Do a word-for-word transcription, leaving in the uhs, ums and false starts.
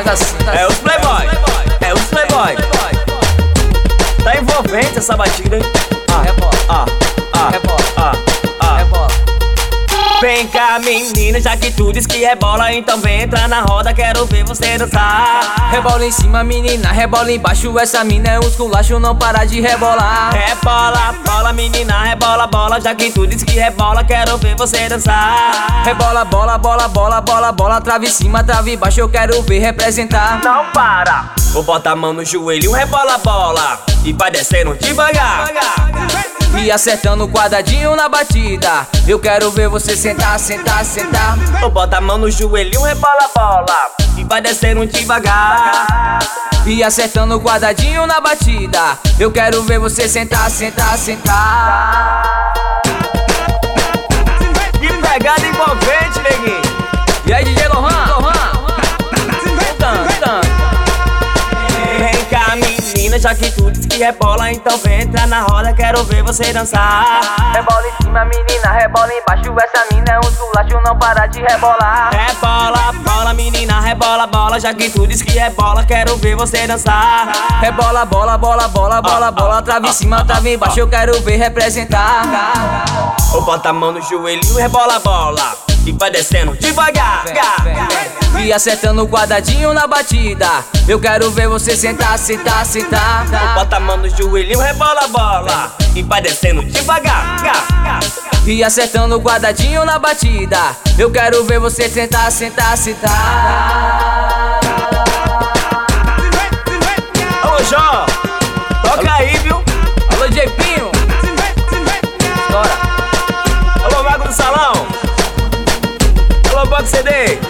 tá assim. É os playboy, é os playboy. Tá envolvente essa batida, hein? Ah, Rebola, ah, ah, rebola, ah, ah. rebola. Vem cá, menina, já que tu diz que rebola, então vem entrar na roda, quero ver você dançar. Rebola em cima, menina, rebola embaixo. Essa mina é um esculacho, não para de rebolar. Rebola, bola, menina, rebola, bola. Já que tu diz que rebola, quero ver você dançar. Rebola, bola, bola, bola, bola, bola. Trave em cima, trave embaixo, eu quero ver representar. Não para! Vou botar a mão no joelho, rebola, bola. E vai descendo devagar. E acertando o quadradinho na batida. Eu quero ver você sentar, sentar, sentar. Vou botar a mão no joelho, rebola, bola. E vai descendo devagar. E acertando o quadradinho na batida. Eu quero ver você sentar, sentar, sentar. Que pegada envolvente, neguinho. E aí, D J Lohan? Lohan? Vem cá, menina, já que tu diz que rebola, então vem entrar na roda, quero ver você dançar. Rebola em cima, menina, rebola embaixo. Essa mina é um esculacho, não para de rebolar. Rebola, bola, menina, rebola, bola. Já que tu diz que rebola, quero ver você dançar. Rebola, bola, bola, bola, bola, bola. Trave em cima, trave embaixo, eu quero ver representar. Ou bota a mão no joelho, rebola, bola. E vai descendo devagar. E acertando o quadradinho na batida. Eu quero ver você sentar, sentar, sentar. Ou bota a mão no joelho, rebola, bola. E vai descendo devagar. E acertando o quadradinho na batida. Eu quero ver você sentar, sentar, sentar. Alô, Jó, toca aí, viu? Alô, J Pinho. Bora. Alô, Mago do Salão. Alô, Box C D.